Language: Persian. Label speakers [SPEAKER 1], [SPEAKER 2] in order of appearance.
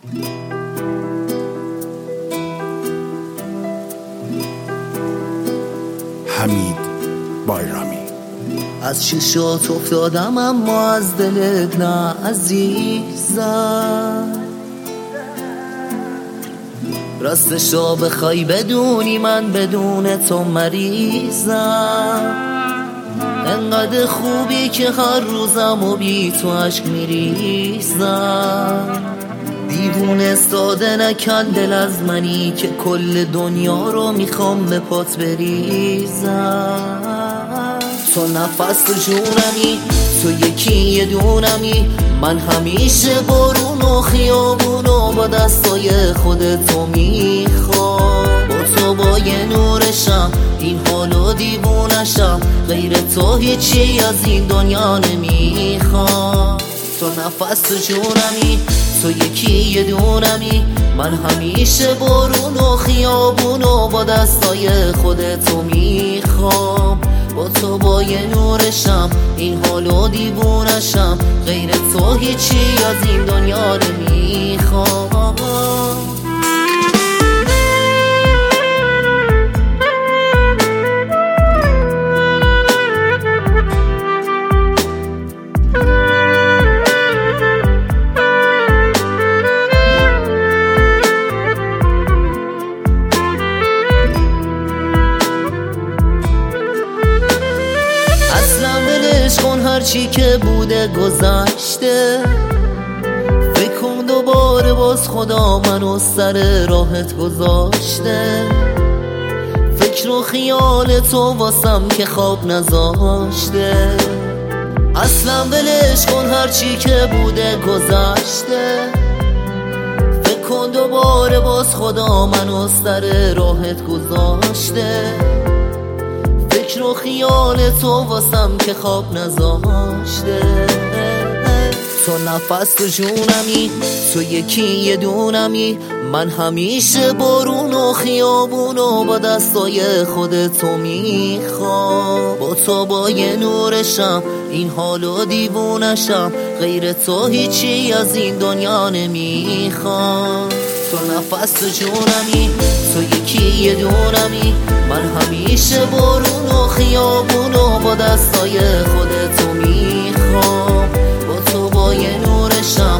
[SPEAKER 1] حمید بایرامی.
[SPEAKER 2] از چشات افتادم اما از دلت نه عزیزم. راستشو بخوای بدونی من بدون تو مریضم. انقدر خوبی که هر روزم و بی تو عشق میریزم. دیوونه استاده نکن دل از منی که کل دنیا رو میخوام به پات بریزم. تو نفس تو جونمی، تو یکی یه دونمی. من همیشه بارون و خیابون و با دستای خودتو میخوام. با تو با یه نورشم این حالو دیوونشم. غیر تو هیچی از این دنیا نمیخوام. تو نفس تو جونمی، تو یکی یه دونمی. من همیشه بارون و خیابون و با دستای خودتو میخوام. با تو با یه نورشم این حالو دیوونشم. غیر تو هیچی از این دنیا نمیخوام. کن هرچی که بوده گذشته. فکر کن دوباره باز خدا منو سر راحت گذاشته. فکر و خیال تو واسم که خواب نذاشته. اصلا ولش کن هرچی که بوده گذشته. فکر کن دوباره باز خدا منو سر راحت گذاشته. فکر و خیال تو واسم که خواب نذاشته. تو نفس تو جونمی، تو یکی یه دونمی. من همیشه بارون و خیابون و با دستای خودتو میخوام. با تو با یه نورشم این حالو دیوونشم. غیر تو هیچی از این دنیا نمیخوام. تو نفس تو جونمی، تو یکی یه دونمی. من همیشه بارون و خیابون و با دستای خودتو میخوام. با تو با یه نورشم